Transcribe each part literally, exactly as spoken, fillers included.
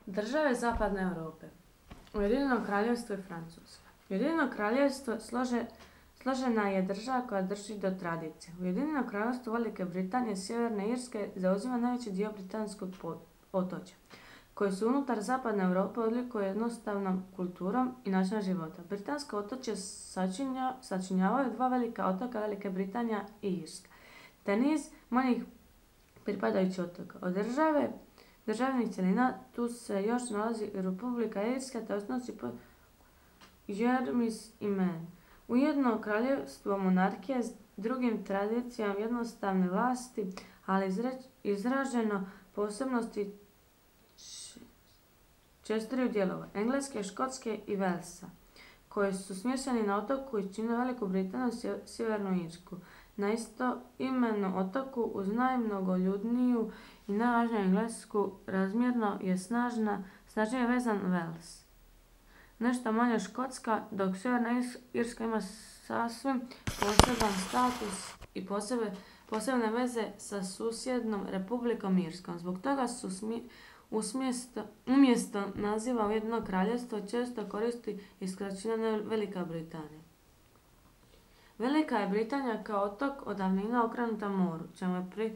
Države Zapadne Europe. Ujedinjeno kraljevstvo i Francuska. Ujedinjeno kraljevstvo slože, složena je država koja drži do tradicije. Ujedinjeno kraljevstvo Velike Britanije i Sjeverne Irske zauzima najveći dio britanskog otočja, koji su unutar Zapadne Europe odlikuje jednostavnom kulturom i načinom života. Britansko otočje sačinja, sačinjavaju dva velika otoka, Velike Britanija i Irska, te niz manjih pripadajućih otoka. Od države državnih cjelina tu se još nalazi Republika Irska, te osnosi po Jermis i Man. Ujedno kraljevstvo monarhije s drugim tradicijama jednostavne vlasti, ali izreč, izraženo posebnosti četiriju dijelova, Engleske, Škotske i Velsa, koji su smješteni na otoku i čine Veliku Britaniju i Sjevernu Irsku. Na istoimenom otoku uz najmnogoljudniju i najvažniju Englesku razmjerno je snažna, snažnije vezan Vels. Nešto manje Škotska, dok Sjeverna Irska ima sasvim poseban status i posebe, posebne veze sa susjednom Republikom Irskom. Zbog toga su smije, Usmjesto, umjesto naziva Ujedinjeno kraljevstvo često koristi iskraćivanje Velika Britanija. Velika je Britanija kao otok od davnina okrenuta moru, čemu je pri,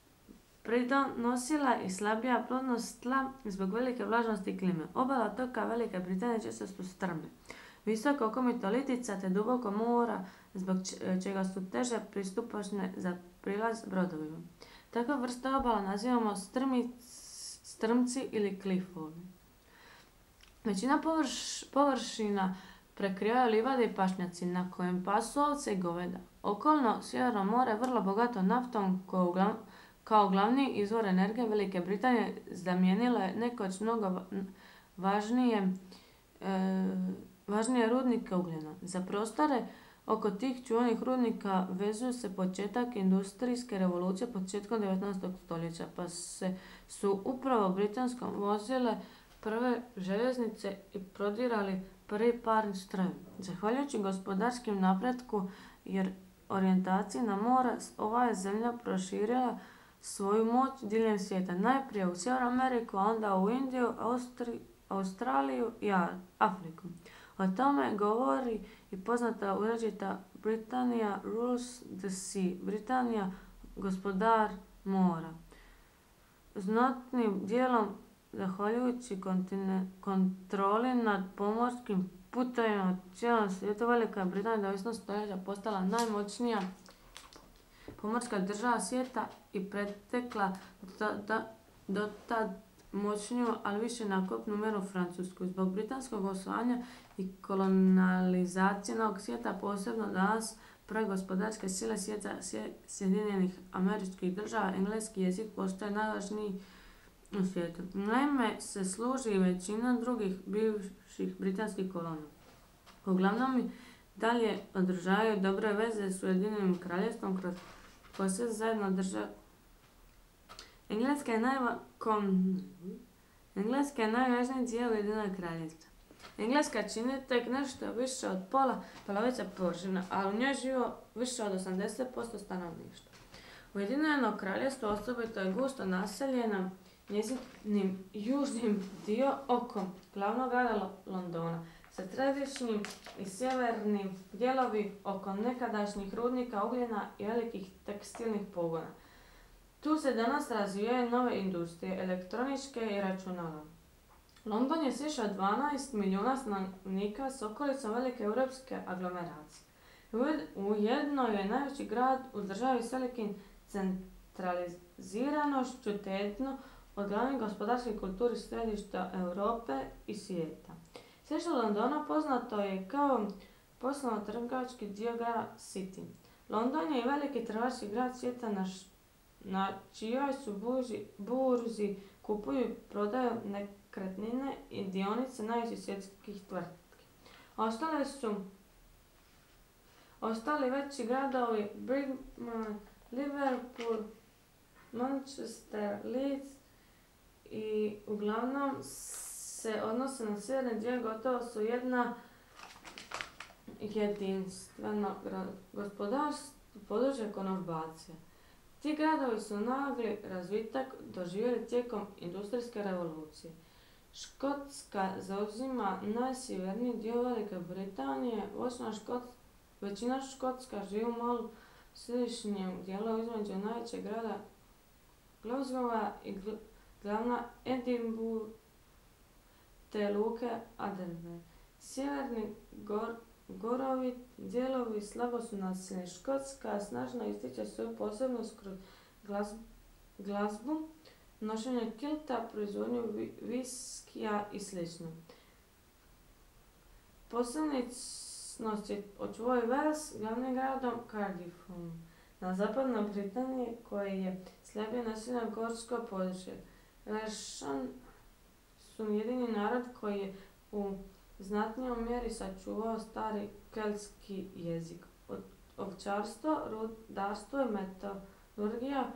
pridonosila i slabija plodnost tla zbog velike vlažnosti klime. Obala otoka Velike Britanije često su strme, visoko okomito litica te duboko mora, zbog čega su teže pristupačne za prilaz brodovima. Takva vrsta obala nazivamo strmi, strmci ili klifovi. Većina površ, površina prekrivaju livade i pašnjaci na kojem pasu ovce i goveda. Okolno Sjeverno more je vrlo bogato naftom koju glav, kao glavni izvor energije Velike Britanije zamijenila je nekoć mnogo važnije, e, važnije rudnike ugljena. Za prostore oko tih čuvanih rudnika vezuju se početak industrijske revolucije početkom devetnaestog stoljeća, pa se su upravo Britanskom vozile prve željeznice i prodirali prvi parni strojevi. Zahvaljujući gospodarskim napretku jer orijentaciji na more, ova je zemlja proširila svoju moć diljem svijeta. Najprije u Sjevernu Ameriku, a onda u Indiju, Austri, Australiju i Afriku. O tome govori i poznata uređita Britannia rules the sea, Britanija gospodar mora. Znatnim dijelom zahvaljujući kontroli nad pomorskim putevima u cijelom svijetu, Velika Britanija devetnaestog stoljeća postala najmoćnija pomorska država svijeta i pretekla do, do, do tad moćniju, ali više na kopnu mjeru Francusku. Zbog britanskog osvajanja i kolonizacije novog svijeta, posebno danas prve gospodarske sile svijeta Sjedinjenih Američkih Država, engleski jezik postaje najvažniji u svijetu. Naime se služi i većina drugih bivših britanskih kolonija. Uglavnom i dalje održavaju dobre veze s Ujedinjenim kraljevstvom kroz koje se zajedno drže. Engleska je, najva, kom, Engleska je najvažniji dio Ujedinjenog kraljevstva. Engleska čini tek nešto više od pola polovice površine, a u njoj živo više od osamdeset posto stanovništva. Ujedinjeno kraljevstvo osobito je gusto naseljeno njezinim južnim dio oko glavnog grada Londona, sa središnjim i sjevernim dijelovi oko nekadašnjih rudnika ugljena i velikih tekstilnih pogona. Tu se danas razvijaju nove industrije, elektroničke i računala. London je s više od dvanaest milijuna stanovnika s okolicom velike europske aglomeracije. Ujedno je najveći grad u državi s velikim centraliziranošću te jedno od glavnih gospodarskih kulturi središta Europe i svijeta. Središte Londona poznato je kao poslovno-trgovački dio grada City. London je i veliki trgovački grad svijeta na, š, na čijoj su burzi, burzi kupuju i prodaju nekretnine i dionice najvećih svjetskih tvrtki. Ostale su ostali veći gradovi Birmingham, Liverpool, Manchester, Leeds i uglavnom se odnose na sjeverni dio, gotovo su jedna jedinstveno gospodarstvo područje konurbacije. Ti gradovi su nagli razvitak doživjeli tijekom industrijske revolucije, Škotska zauzima najsjeverniji dio Velike Britanije. Škot, većina Škotska živi u malo središnjem dijelu između najvećeg grada Glasgowa i glavna Edinburgh te luke Aberdeen. Sjeverni gor, gorovi dijelovi slabo su naseljeni. Škotska snažno ističe svoju posebnost kroz glazbu, glazbu nošenje kilta, proizvodnju viskija i sl. Posebnost je očuvao Wales glavnim gradom Cardiffom na zapadnoj Britaniji koji je slabije naseljeno gorsko područje. Welshani su jedini narod koji je u znatnijoj mjeri sačuvao stari keltski jezik. Ovčarstvo, rudarstvo i metalurgija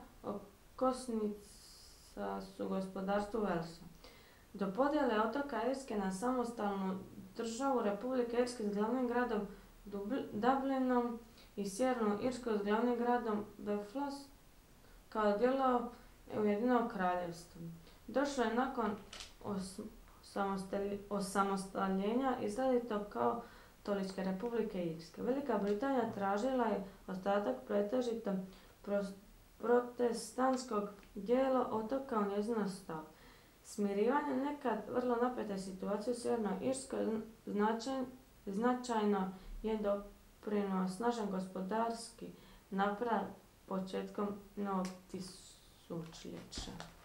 okosnica su gospodarstvu Walesa. Do podjele otoka Irske na samostalnu državu Republike Irske s glavnim gradom Dublinom i Sjevernu Irsku s glavnim gradom Belfast kao dijelom Ujedinjenog kraljevstva. Došlo je nakon osamostaljenja izrazito kao Katoličke Republike Irske. Velika Britanija tražila je ostatak pretežito protestantskog dijela otoka u njezino stav. Smirivanje nekad vrlo napete situacije u Sjevernoj Irskoj značaj, značajno je doprinio snažan gospodarski napredak početkom novog tisućljeća.